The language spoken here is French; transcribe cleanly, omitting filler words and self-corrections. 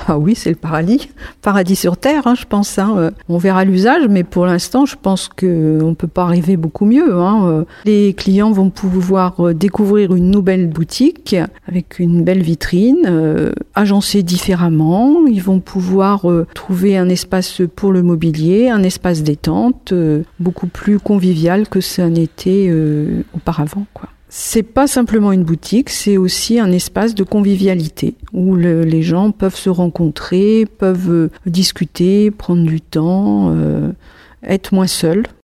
Ah oui, c'est le paradis sur terre, je pense. On verra l'usage, mais pour l'instant, je pense qu'on ne peut pas rêver beaucoup mieux. Les clients vont pouvoir découvrir une nouvelle boutique avec une belle vitrine, agencée différemment. Ils vont pouvoir trouver un espace pour le mobilier, un espace détente, beaucoup plus convivial que ça n'était auparavant, quoi. C'est pas simplement une boutique, c'est aussi un espace de convivialité où les gens peuvent se rencontrer, peuvent discuter, prendre du temps, être moins seuls.